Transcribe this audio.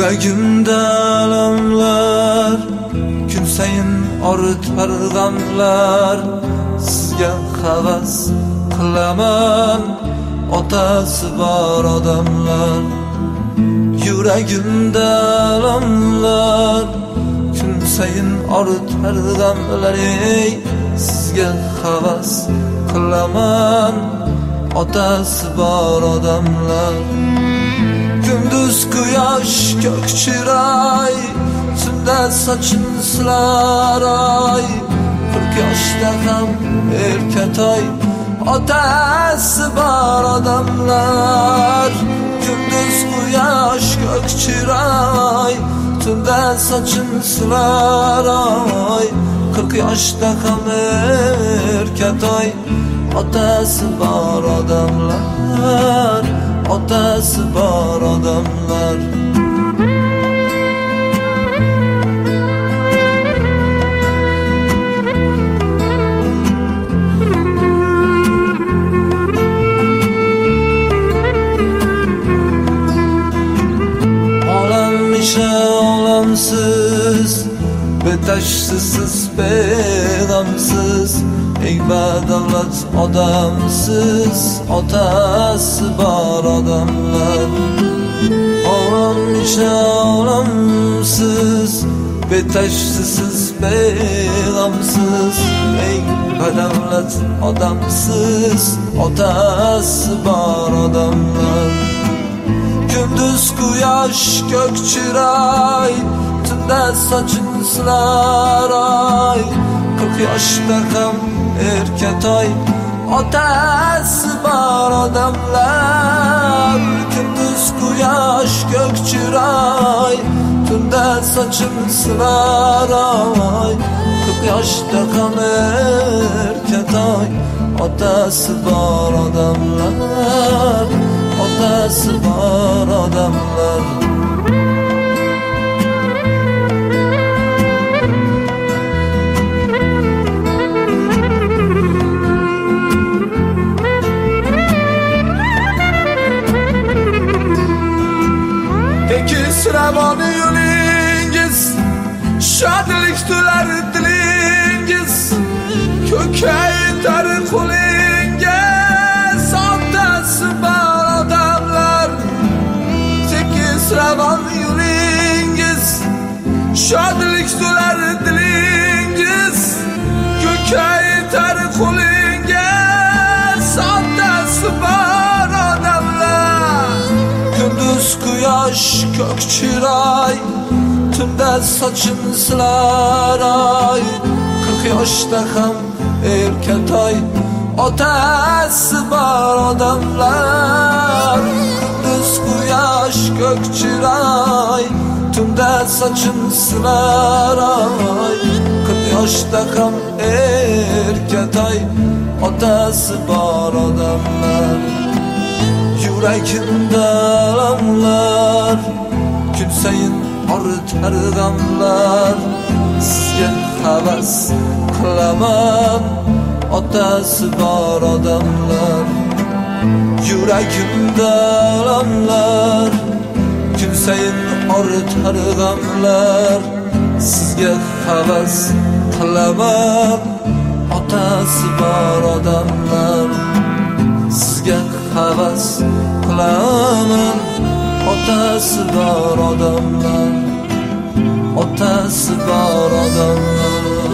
Yuragimda alamlar, kun sayin ortar g'amlar. Sizga havas qilaman, otasi bor odamlar. Yuragimda alamlar, kun sayin ortar g'amlar. Sizga havas qilaman, otasi bor odamlar. Gündüz quyosh ko'k chiroy, tunda sochim silar oy. 40 yoshda ham erkatoy, otasi bor odamlar. Gündüz quyosh ko'k chiroy, tunda sochim silar oy. 40 yoshda ham erkatoy, otasi bor odamlar. Otasi bor odamlar. Olam isha olamsiz, betashsiz beg'amsiz. Eng badavlat odamsiz, otasi bor odamlar. Olam isha olamsiz, betashsiz beg'amsiz. Eng badavlat odamsiz, otasi bor odamlar. Gündüz quyosh ko'k chiroy, tunda sochim silar oy. 40 yoshda ham erkatoy, otasi bor odamlar. Gündüz quyosh ko'k chiroy, tunda sochim silar oy. 40 yoshda ham erkatoy, otasi bor odamlar. Otasi bor odamlar. Ravon yo'lingiz, shodlik to'lar dilingiz. Ko'kaytar qo'lingiz, otasi bor odamlar. Tekis ravon yo'lingiz, shodlik to'lar dilingiz. Ko'kaytar qo'lingiz, otasi bor odamlar. Gündüz quyosh ko'k chiroy, tunda sochim silar oy. 40 yoshda ham erkatoy, otasi bor odamlar. Gündüz quyosh ko'k chiroy, tunda sochim silar oy. 40 yoshda ham erkatoy, otasi bor odamlar. Yuragimda alamlar, kun sayin ortar g'amlar. Sizga havas qilaman, otasi bor odamlar. Yuragimda alamlar, kun sayin ortar g'amlar. Sizga havas qilaman, otasi bor odamlar. Sizga havas qilaman, otasi bor odamlar. Otasi bor odamlar.